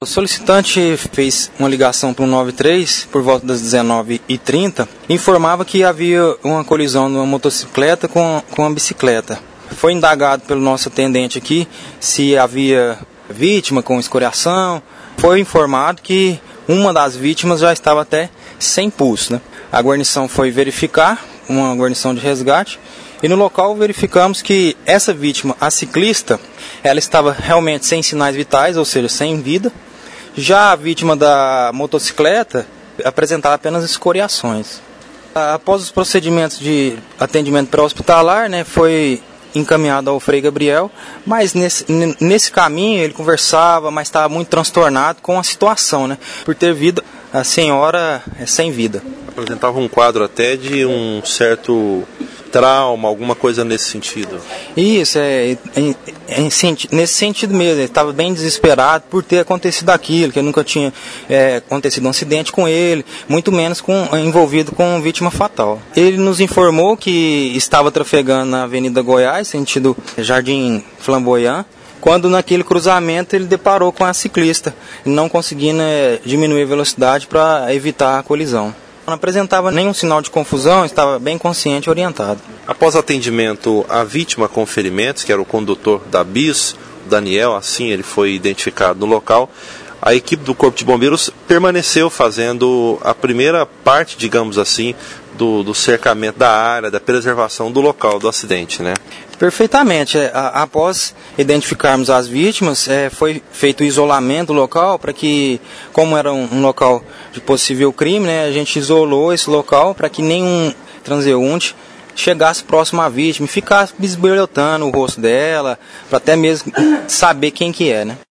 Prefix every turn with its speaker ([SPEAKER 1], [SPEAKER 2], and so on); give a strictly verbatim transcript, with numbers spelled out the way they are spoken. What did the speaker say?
[SPEAKER 1] O solicitante fez uma ligação para o nove três por volta das dezenove e trinta e informava que havia uma colisão de uma motocicleta com, com uma bicicleta. Foi indagado pelo nosso atendente aqui se havia vítima com escoriação. Foi informado que uma das vítimas já estava até sem pulso, né? A guarnição foi verificar, uma guarnição de resgate, e no local verificamos que essa vítima, a ciclista, ela estava realmente sem sinais vitais, ou seja, sem vida. Já a vítima da motocicleta apresentava apenas escoriações. Após os procedimentos de atendimento pré-hospitalar, né, foi encaminhado ao Frei Gabriel, mas nesse, nesse caminho ele conversava, mas estava muito transtornado com a situação, né, por ter vida, a senhora é sem vida.
[SPEAKER 2] Apresentava um quadro até de um certo trauma, alguma coisa nesse sentido.
[SPEAKER 1] Isso, é, é, é nesse sentido mesmo, ele estava bem desesperado por ter acontecido aquilo, que nunca tinha é, acontecido um acidente com ele, muito menos com, envolvido com vítima fatal. Ele nos informou que estava trafegando na Avenida Goiás, sentido Jardim Flamboyant, quando naquele cruzamento ele deparou com a ciclista, não conseguindo é, diminuir a velocidade para evitar a colisão. Não apresentava nenhum sinal de confusão, estava bem consciente e orientado.
[SPEAKER 2] Após atendimento, a vítima com ferimentos, que era o condutor da bis, Daniel, assim ele foi identificado no local, a equipe do Corpo de Bombeiros permaneceu fazendo a primeira parte, digamos assim, do, do cercamento da área, da preservação do local do acidente, né?
[SPEAKER 1] Perfeitamente. Após identificarmos as vítimas, foi feito o isolamento do local para que, como era um local de possível crime, né, a gente isolou esse local para que nenhum transeunte chegasse próximo à vítima e ficasse bisbilhotando o rosto dela, para até mesmo saber quem que é, né?